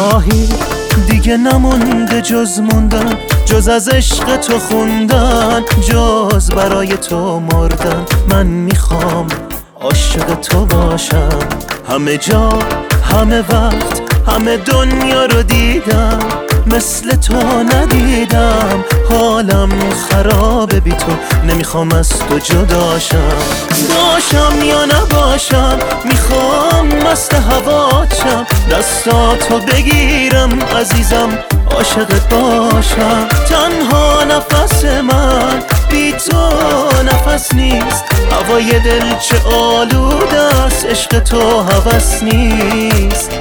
راهی دیگه نمونده جز موندن، جز از عشق تو خوندن، جز برای تو مردن. من میخوام عاشق تو باشم، همه جا همه وقت همه دنیا رو دیدم، مثل تو ندیدم. حالم خرابه بی تو، نمیخوام از تو جداشم. باشم یا نباشم میخوام مست هواتشم، دستاتو بگیرم عزیزم عاشقت باشم. تنها نفس من بی تو نفس نیست، هوای دل چه آلوده است، عشق تو هوس نیست.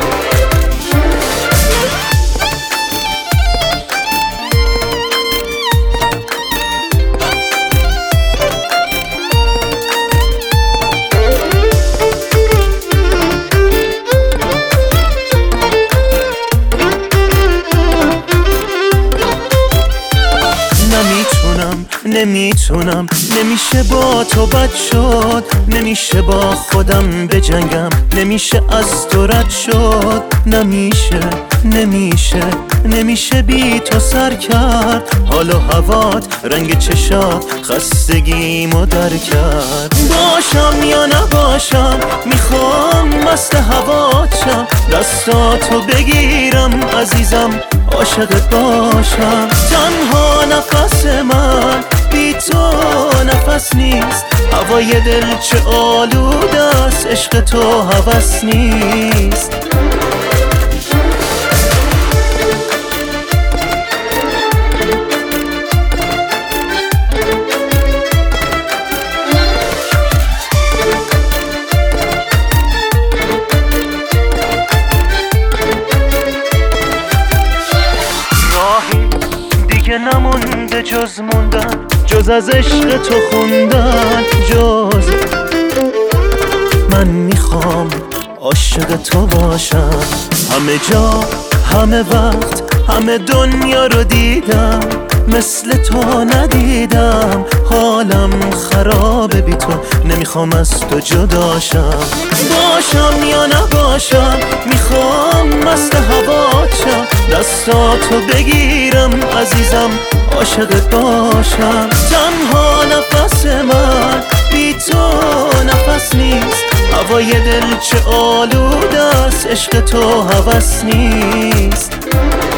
نمیتونم نمیشه با تو بد شد، نمیشه با خودم بجنگم، نمیشه از تو رد شد. نمیشه بی تو سر کرد، حال و هوات رنگ چشات خستگیمو در کرد. باشم یا نباشم میخوام مست هواتشم، دستاتو بگیرم عزیزم عاشقت باشم. تنها نفس من بی تو نفس نیست، هوای دل چه آلوده است، عشق تو هوس نیست. دیگه نمونده جز موندن، جز از عشق تو خوندن، جز من میخوام عاشق تو باشم. همه جا همه وقت همه دنیا رو دیدم، مثل تو ندیدم. حالم خرابه بی تو، نمیخوام از تو جداشم. باشم یا نباشم میخوام مست هواتشم، دستاتو بگیرم عزیزم عاشقت باشم. تنها نفس من بی تو نفس نیست، هوای دل چه آلوده است، عشق تو هوس نیست.